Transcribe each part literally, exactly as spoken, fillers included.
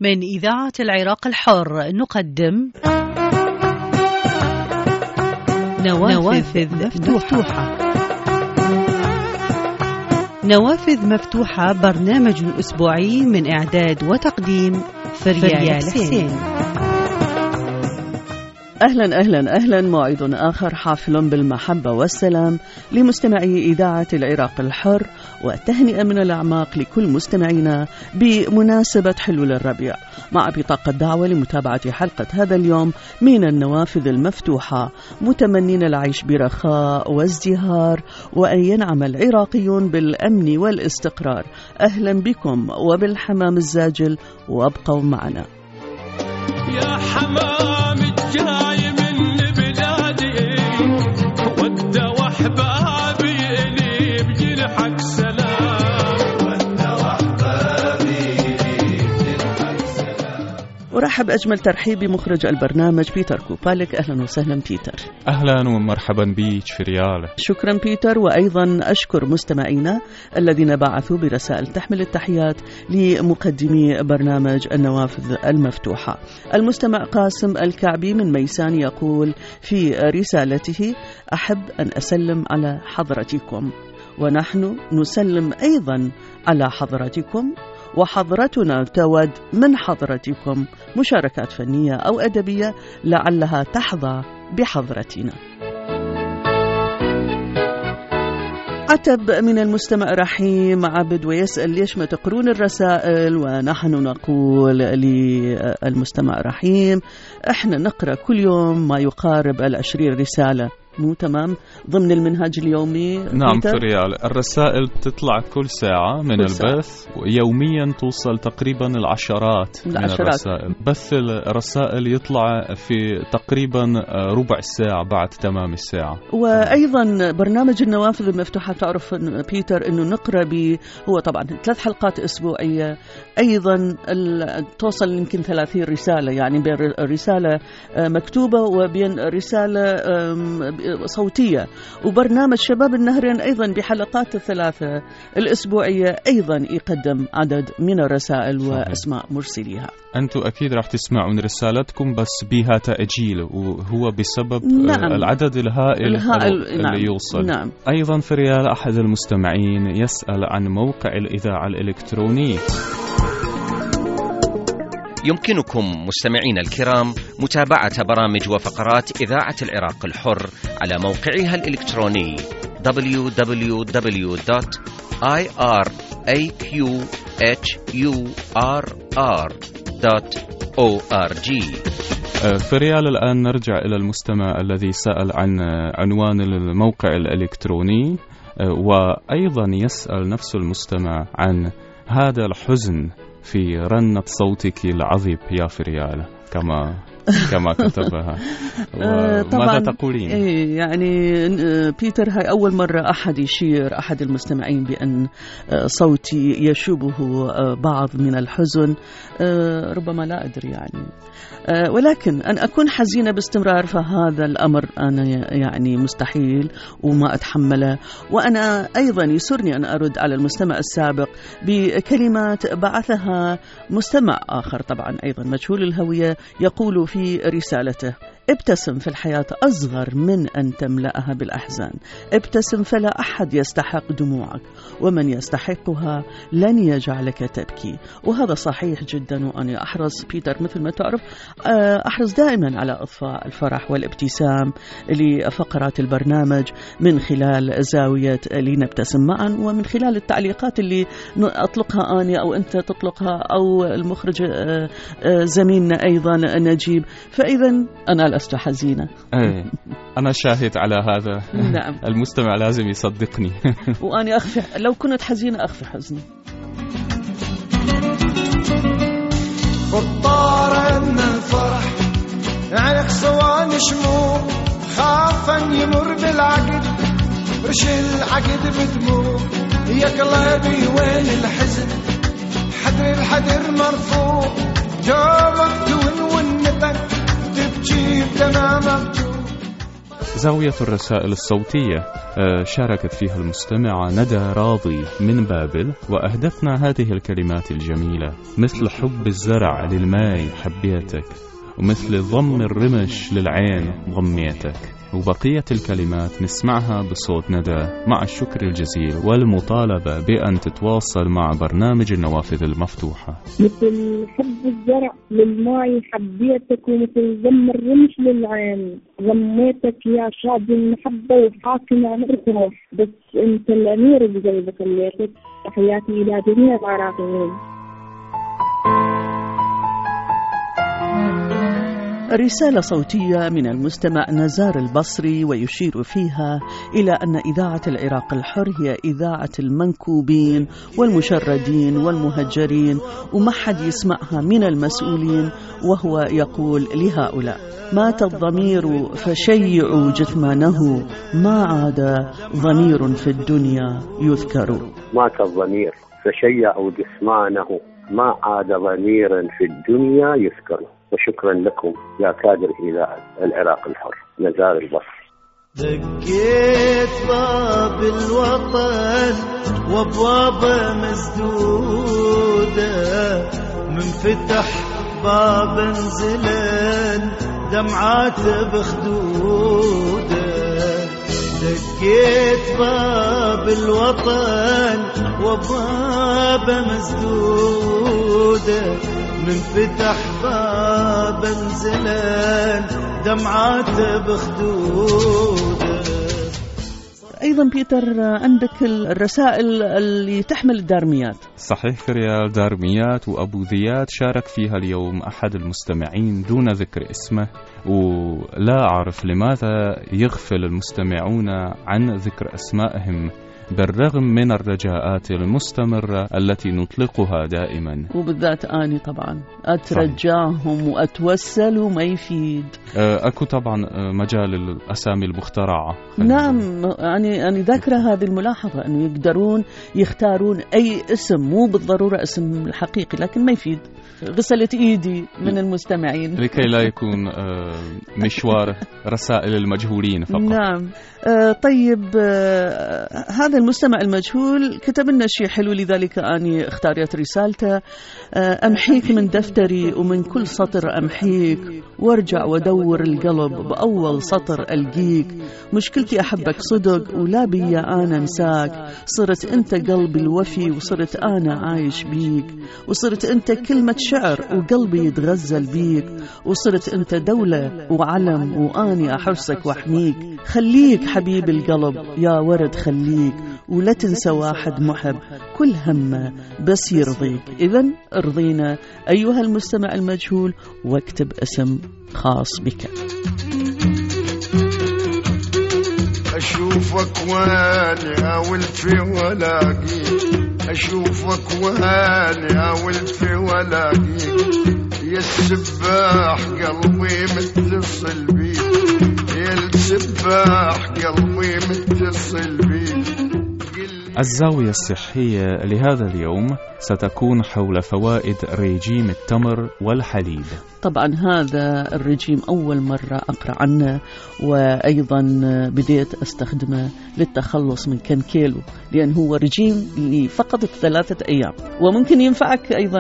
من إذاعة العراق الحر نقدم نوافذ مفتوحة. نوافذ مفتوحة برنامج أسبوعي من إعداد وتقديم فريال حسين. أهلا أهلا أهلا موعد آخر حافل بالمحبة والسلام لمستمعي إذاعة العراق الحر، وتهنئة من الأعماق لكل مستمعينا بمناسبة حلول الربيع، مع بطاقة دعوة لمتابعة حلقة هذا اليوم من النوافذ المفتوحة، متمنين العيش برخاء وازدهار وأن ينعم العراقيون بالأمن والاستقرار. أهلا بكم وبالحمام الزاجل، وابقوا معنا. يا حمام الجاي من بلادي ود وحبابي لي بجرحك سلام، ود وحبابي لي بجرحك سلام. ورحب أجمل ترحيب بمخرج البرنامج بيتر كوبالك. أهلا وسهلا بيتر. أهلا ومرحبا بيك في ريال. شكرا بيتر، وأيضا أشكر مستمعينا الذين بعثوا برسائل تحمل التحيات لمقدمي برنامج النوافذ المفتوحة. المستمع قاسم الكعبي من ميسان يقول في رسالته: أحب أن أسلم على حضرتكم، ونحن نسلم أيضا على حضرتكم، وحضرتنا تود من حضرتكم مشاركات فنية أو أدبية لعلها تحظى بحضرتنا. عتب من المستمع رحيم عبد ويسأل ليش ما تقرون الرسائل، ونحن نقول للمستمع رحيم احنا نقرأ كل يوم ما يقارب العشرين رسالة، مو تمام ضمن المنهج اليومي. نعم في ريال، الرسائل تطلع كل ساعة من البث، ويوميا توصل تقريبا العشرات, العشرات من الرسائل. بث الرسائل يطلع في تقريبا ربع ساعة بعد تمام الساعة. وأيضا برنامج النوافذ المفتوحة، تعرف بيتر أنه نقرأ به هو طبعا ثلاث حلقات أسبوعية، أيضا توصل يمكن ثلاثين رسالة، يعني بين رسالة مكتوبة وبين رسالة صوتية. وبرنامج شباب النهرين أيضا بحلقات الثلاثة الأسبوعية أيضا يقدم عدد من الرسائل وأسماء مرسليها. أنتم أكيد راح تسمعون رسالتكم بس بها تأجيل، وهو بسبب نعم. العدد الهائل, الهائل اللي نعم. يوصل. نعم. أيضا في ريال أحد المستمعين يسأل عن موقع الإذاعة الإلكتروني. يمكنكم مستمعين الكرام متابعة برامج وفقرات إذاعة العراق الحر على موقعها الإلكتروني دبليو دبليو دبليو دوت آي آر إيه كيو إتش يو آر آر دوت أو آر جي. في ريال الآن نرجع إلى المستمع الذي سأل عن عنوان الموقع الإلكتروني، وأيضا يسأل نفس المستمع عن هذا الحزن في رنة صوتك العذب يا فريال، كما كما كتبها. ماذا تقولين؟ يعني بيتر، هاي أول مرة أحد يشير أحد المستمعين بأن صوتي يشوبه بعض من الحزن. ربما لا أدري يعني، ولكن أن أكون حزينة باستمرار فهذا الأمر أنا يعني مستحيل وما أتحمله. وأنا أيضا يسرني أن أرد على المستمع السابق بكلمات بعثها مستمع آخر طبعا أيضا مجهول الهوية، يقول في رسالته: ابتسم، في الحياة أصغر من أن تملأها بالأحزان. ابتسم فلا أحد يستحق دموعك، ومن يستحقها لن يجعلك تبكي. وهذا صحيح جدا، وأنا أحرص بيتر مثل ما تعرف أحرص دائما على إضفاء الفرح والابتسام لفقرات البرنامج من خلال زاوية لنبتسم معا، ومن خلال التعليقات اللي أطلقها أنا أو أنت تطلقها أو المخرج زميلنا أيضا نجيب. فإذا أنا لست حزينة. أيه. أنا شاهد على هذا. نعم. المستمع لازم يصدقني. وأنا أخفي، لو كنت حزينة أخفي حزني. فطارة من الفرح عيق صوان شموع، خافا يمر بالعقد رش العقد بدموع. يا قلبي وين الحزن، حدر الحدر مرفوع، جابك تون ونتك تبكي بدمع مفتوح. زاوية الرسائل الصوتية شاركت فيها المستمعة ندى راضي من بابل، وأهدتنا هذه الكلمات الجميلة: مثل حب الزرع للماء حبيتك، ومثل ضم الرمش للعين ضميتك. وبقية الكلمات نسمعها بصوت ندى مع الشكر الجزيل والمطالبة بأن تتواصل مع برنامج النوافذ المفتوحة. مثل حب الزرع للماء حبيتك، ومثل ضم الرمش للعين ضميتك يا شعب المحبة وحاكم عن الروح، بس انت الأمير اللي زي بخليتك. تحياتي إلى جميع العراقيين. رسالة صوتية من المستمع نزار البصري، ويشير فيها إلى أن إذاعة العراق الحر هي إذاعة المنكوبين والمشردين والمهجرين، وما حد يسمعها من المسؤولين، وهو يقول لهؤلاء: مات الضمير فشيعوا جثمانه، ما عاد ضمير في الدنيا يذكر. مات الضمير فشيعوا جثمانه، ما عاد ضمير في الدنيا يذكر. وشكرا لكم يا كادر إذاعة العراق الحر. نزار البصري. دقيت باب الوطن وابوابه مسدودة، من فتح باب انزلن دمعات بخدوده. دقيت باب الوطن وابوابه مسدودة، من فتح باب انزلن دمعات بخدوده. أيضا بيتر عندك الرسائل اللي تحمل الدارميات. صحيح فريال، دارميات وأبو ذيات شارك فيها اليوم أحد المستمعين دون ذكر اسمه، ولا أعرف لماذا يغفل المستمعون عن ذكر أسمائهم بالرغم من الرجاءات المستمرة التي نطلقها دائما، وبالذات أني طبعا أترجاهم وأتوسل وما يفيد. أكو طبعا مجال الأسامي المخترعة. نعم، يعني أنا ذاكرة هذه الملاحظة أنه يقدرون يختارون أي اسم، مو بالضرورة اسم الحقيقي، لكن ما يفيد. غسلة إيدي من المستمعين لكي لا يكون مشوار رسائل المجهولين فقط. نعم. طيب، هذا المستمع المجهول كتب لنا شيء حلو، لذلك أني اختارت رسالته: أمحيك من دفتري ومن كل سطر أمحيك، وارجع ودور القلب بأول سطر ألقيك. مشكلتي أحبك صدق ولا بيا أنا انساك، صرت أنت قلبي الوفي وصرت أنا عايش بيك، وصرت أنت كلمة شعر وقلبي يتغزل بيك، وصرت أنت دولة وعلم وأني أحرسك وأحميك. خليك حبيب القلب يا ورد خليك، ولا تنسى واحد محب كل همه بس يرضيك. إذن ارضينا أيها المستمع المجهول واكتب اسم خاص بك. أشوفك واني أول في ولاقيك، أشوفك واني أول في ولاقيك، يا السباح قلبي متصل بيك، يا السباح قلبي متصل بيك. الزاوية الصحية لهذا اليوم ستكون حول فوائد ريجيم التمر والحليب. طبعا هذا الرجيم أول مرة أقرأ عنه، وأيضا بديت أستخدمه للتخلص من كنكيلو، لأن هو رجيم لفقط ثلاثة أيام، وممكن ينفعك أيضا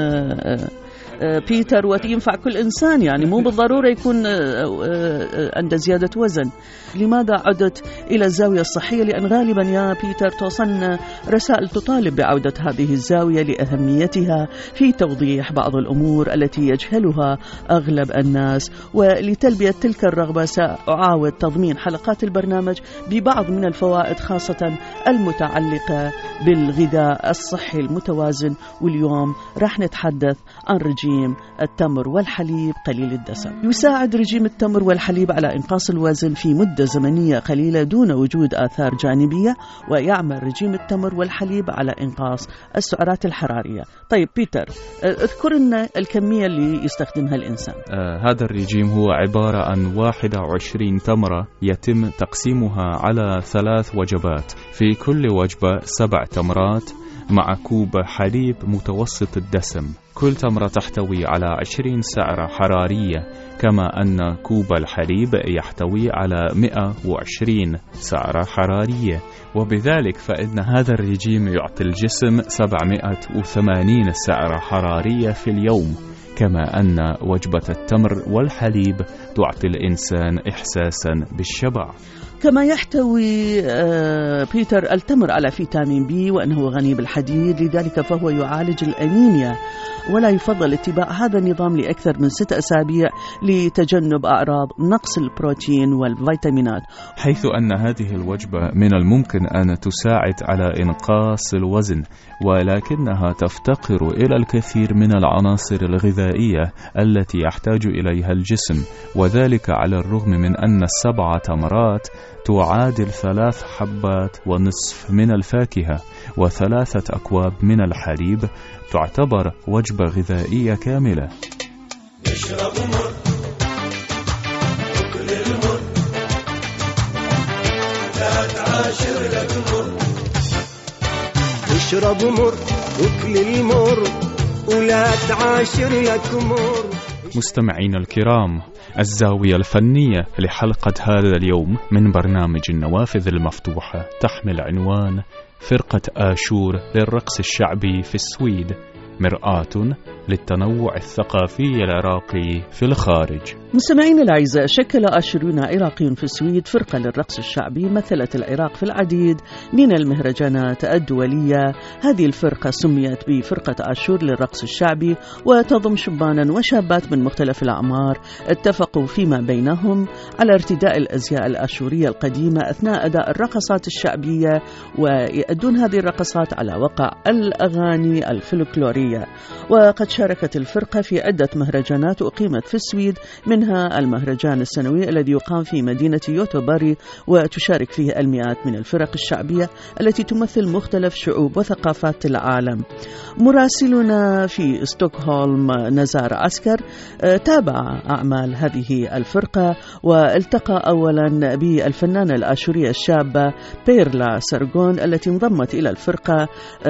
بيتر وينفع كل إنسان، يعني مو بالضرورة يكون عنده زيادة وزن. لماذا عدت إلى الزاوية الصحية؟ لأن غالبا يا بيتر توصلنا رسائل تطالب بعودة هذه الزاوية لأهميتها في توضيح بعض الأمور التي يجهلها أغلب الناس، ولتلبية تلك الرغبة سأعاود تضمين حلقات البرنامج ببعض من الفوائد، خاصة المتعلقة بالغذاء الصحي المتوازن. واليوم راح نتحدث عن رجيم التمر والحليب قليل الدسم. يساعد رجيم التمر والحليب على إنقاص الوزن في مدة زمنية قليلة دون وجود آثار جانبية، ويعمل رجيم التمر والحليب على إنقاص السعرات الحرارية. طيب بيتر، اذكر لنا الكمية اللي يستخدمها الإنسان. آه هذا الرجيم هو عبارة عن واحد وعشرين تمرة يتم تقسيمها على ثلاث وجبات، في كل وجبة سبع تمرات مع كوب حليب متوسط الدسم. كل تمرة تحتوي على عشرين سعرة حرارية، كما أن كوب الحليب يحتوي على مئة وعشرين سعرة حرارية، وبذلك فإن هذا الرجيم يعطي الجسم سبعمئة وثمانين سعرة حرارية في اليوم، كما أن وجبة التمر والحليب تعطي الإنسان إحساسا بالشبع. كما يحتوي بيتر التمر على فيتامين بي، وأنه غني بالحديد، لذلك فهو يعالج الأنيميا، ولا يفضل اتباع هذا النظام لأكثر من ستة أسابيع لتجنب أعراض نقص البروتين والفيتامينات. حيث أن هذه الوجبة من الممكن أن تساعد على إنقاص الوزن، ولكنها تفتقر إلى الكثير من العناصر الغذائية التي يحتاج إليها الجسم، وذلك على الرغم من أن السبع تمرات تعادل ثلاث حبات ونصف من الفاكهة وثلاثة أكواب من الحليب، تعتبر وجبة غذائية كاملة. اشرب مر وكل المر، لا تعاشر لك مر. اشرب مر وكل المر ولا تعاشر لك مر. مستمعين الكرام، الزاوية الفنية لحلقة هذا اليوم من برنامج النوافذ المفتوحة تحمل عنوان فرقة آشور للرقص الشعبي في السويد، مرآة للتنوع الثقافي العراقي في الخارج. مستمعين الأعزاء، شكل آشورون عراقي في السويد فرقة للرقص الشعبي مثلت العراق في العديد من المهرجانات الدولية. هذه الفرقة سميت بفرقة آشور للرقص الشعبي، وتضم شبانا وشابات من مختلف الأعمار اتفقوا فيما بينهم على ارتداء الأزياء الآشورية القديمة أثناء أداء الرقصات الشعبية، ويؤدون هذه الرقصات على وقع الأغاني الفلكلورية. وقد شاركت الفرقة في عدة مهرجانات أقيمت في السويد، منها المهرجان السنوي الذي يقام في مدينة يوتوباري، وتشارك فيه المئات من الفرق الشعبية التي تمثل مختلف شعوب وثقافات العالم. مراسلنا في ستوكهولم نزار عسكر تابع أعمال هذه الفرقة، والتقى أولا بالفنانة الآشورية الشابة بيرلا سرغون التي انضمت إلى الفرقة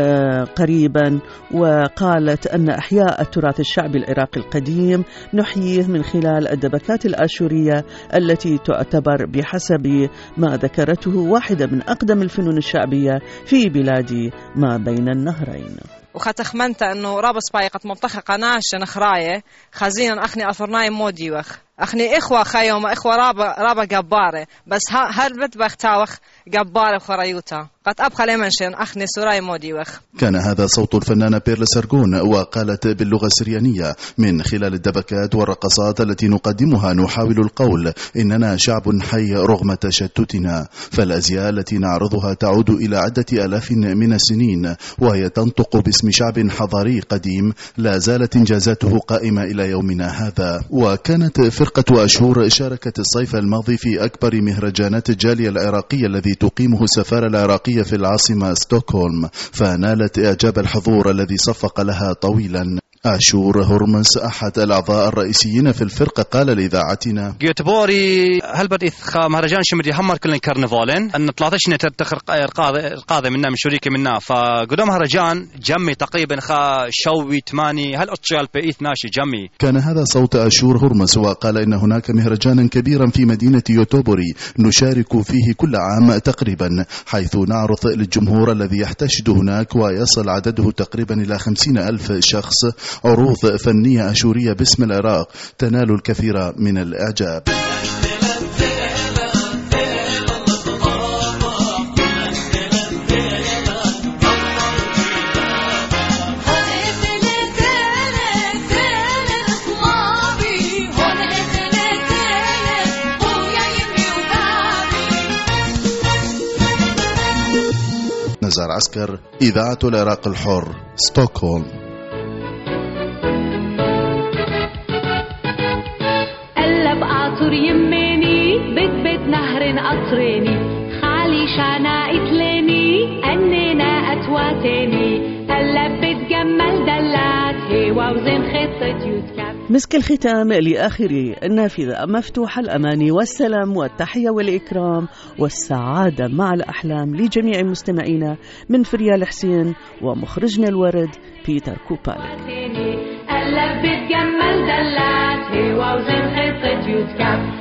قريبا، وقالت أن إحياء التراث الشعبي العراقي القديم نحييه من خلال الدبكات الآشورية التي تعتبر بحسب ما ذكرته واحدة من أقدم الفنون الشعبية في بلاد ما بين النهرين. وختخمنت أنه رابس بايقة مبتخة قناش نخراية خزينا أخني أثرناي مودي وخ أخني إخوة خيوم إخوة رابا رابا جبارة، بس هل بتبخ تاوخ جبارة خريوتا قد أبقى لمنشن أخني سراي مودي وخ. كان هذا صوت الفنانة بيرلا سرغون، وقالت باللغة السريانية: من خلال الدبكات والرقصات التي نقدمها نحاول القول إننا شعب حي رغم تشتتنا، فالأزياء التي نعرضها تعود إلى عدة آلاف من السنين، وهي تنطق باسم شعب حضاري قديم لا زالت إنجازاته قائمة إلى يومنا هذا. وكانت فرقة آشور شاركت الصيف الماضي في أكبر مهرجانات الجالية العراقية الذي تقيمه السفارة العراقية في العاصمة ستوكهولم، فنالت إعجاب الحضور الذي صفق لها طويلا. آشور هرمس أحد الأعضاء الرئيسيين في الفرقة قال لإذاعتنا: جيوتبوري هل بدي مهرجان شمدي همر كلن كرنفالين أن طلعتشنا ترتخر القاضي منا من شريكي منا، فقدوم مهرجان جمي تقريبا خا شوي تماني هل أتشغل بإيث ناشي جمي. كان هذا صوت آشور هرمس، وقال إن هناك مهرجانا كبيرا في مدينة يوتوبوري نشارك فيه كل عام تقريبا، حيث نعرض للجمهور الذي يحتشد هناك ويصل عدده تقريبا إلى خمسين ألف شخص عروض فنية آشورية باسم العراق تنال الكثير من الإعجاب. نزار عسكر، إذاعة العراق الحر، ستوكهولم. قطر يميني بيت بيت نهر قطريني خالي شانا اتليني أننا أتواتيني هلا بتجمل دلات هي ووزن خطة يوتكاب. مسك الختام لآخر النافذة مفتوحة، الأماني والسلام والتحية والإكرام والسعادة مع الأحلام لجميع مستمعينا من فريال حسين ومخرجنا الورد بيتر كوبالي. قلب بتجمل دلعت هوا وزين خطة يوتكاب